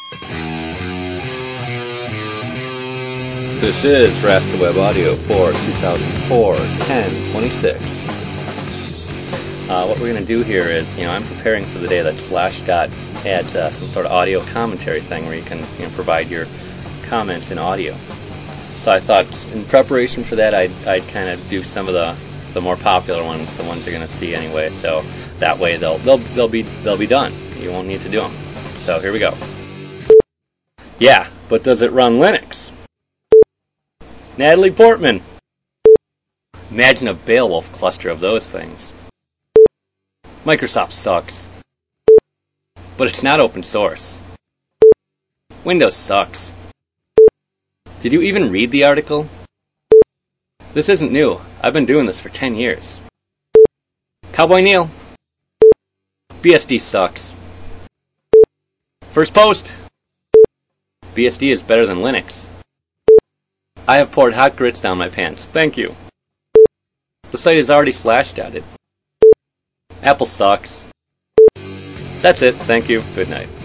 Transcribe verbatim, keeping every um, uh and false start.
This is RastaWeb Audio for two thousand four, ten twenty-six. Uh, what we're going to do here is, you know, I'm preparing for the day that Slashdot adds uh, some sort of audio commentary thing where you can, you know, provide your comments in audio. So I thought, in preparation for that, I'd, I'd kind of do some of the, the more popular ones, the ones you're going to see anyway. So that way they'll they'll they'll be they'll be done. You won't need to do them. So here we go. Yeah, but does it run Linux? Natalie Portman. Imagine a Beowulf cluster of those things. Microsoft sucks. But it's not open source. Windows sucks. Did you even read the article? This isn't new. I've been doing this for ten years. Cowboy Neil. B S D sucks. First post. B S D is better than Linux. I have poured hot grits down my pants. Thank you. The site is already slashdotted. Apple sucks. That's it. Thank you. Good night.